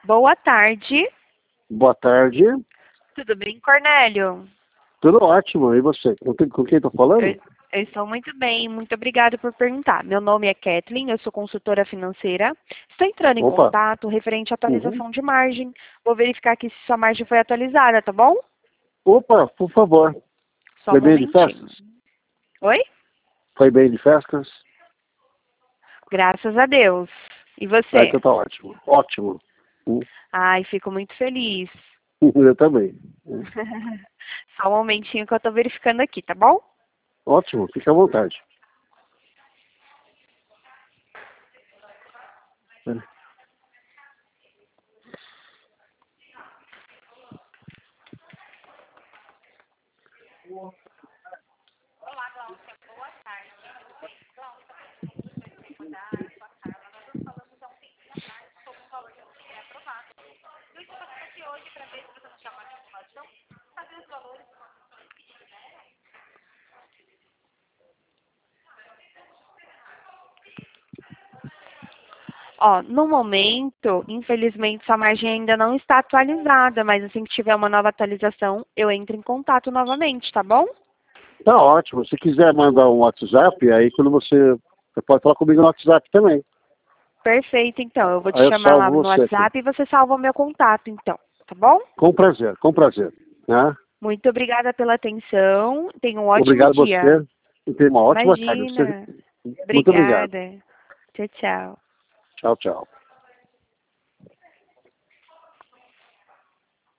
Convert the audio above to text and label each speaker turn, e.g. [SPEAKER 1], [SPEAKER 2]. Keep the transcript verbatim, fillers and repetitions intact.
[SPEAKER 1] Boa tarde.
[SPEAKER 2] Boa tarde.
[SPEAKER 1] Tudo bem, Cornélio?
[SPEAKER 2] Tudo ótimo. E você? Com quem, com quem estou falando?
[SPEAKER 1] Eu, eu estou muito bem. Muito obrigada por perguntar. Meu nome é Kathleen, eu sou consultora financeira. Estou entrando em
[SPEAKER 2] Opa.
[SPEAKER 1] contato referente à atualização
[SPEAKER 2] Uhum.
[SPEAKER 1] de margem. Vou verificar aqui se sua margem foi atualizada, tá bom?
[SPEAKER 2] Opa, por favor.
[SPEAKER 1] Só
[SPEAKER 2] Foi
[SPEAKER 1] um
[SPEAKER 2] bem de
[SPEAKER 1] momentinho.
[SPEAKER 2] festas?
[SPEAKER 1] Oi?
[SPEAKER 2] Foi bem de festas?
[SPEAKER 1] Graças a Deus. E
[SPEAKER 2] Ah,
[SPEAKER 1] você?
[SPEAKER 2] então tá ótimo. Ótimo. Hum.
[SPEAKER 1] Ai, fico muito feliz.
[SPEAKER 2] Eu também. Hum.
[SPEAKER 1] Só um momentinho que eu estou verificando aqui, tá bom?
[SPEAKER 2] Ótimo, fica à vontade.
[SPEAKER 1] Ó, no momento, infelizmente, sua margem ainda não está atualizada, mas assim que tiver uma nova atualização, eu entro em contato novamente, tá bom?
[SPEAKER 2] Tá ótimo. Se quiser mandar um WhatsApp, aí quando você... Você pode falar comigo no WhatsApp também.
[SPEAKER 1] Perfeito, então. Eu vou te
[SPEAKER 2] Aí eu
[SPEAKER 1] chamar lá
[SPEAKER 2] salvo
[SPEAKER 1] no
[SPEAKER 2] você aqui.
[SPEAKER 1] WhatsApp e você salva o meu contato, então, tá bom?
[SPEAKER 2] Com prazer, com prazer. Né?
[SPEAKER 1] Muito obrigada pela atenção. Tenha um ótimo
[SPEAKER 2] Obrigado a
[SPEAKER 1] dia.
[SPEAKER 2] você. E tenha uma ótima tarde. Você...
[SPEAKER 1] Imagina.
[SPEAKER 2] Muito obrigado.
[SPEAKER 1] Obrigada. Tchau, tchau.
[SPEAKER 2] Tchau, tchau.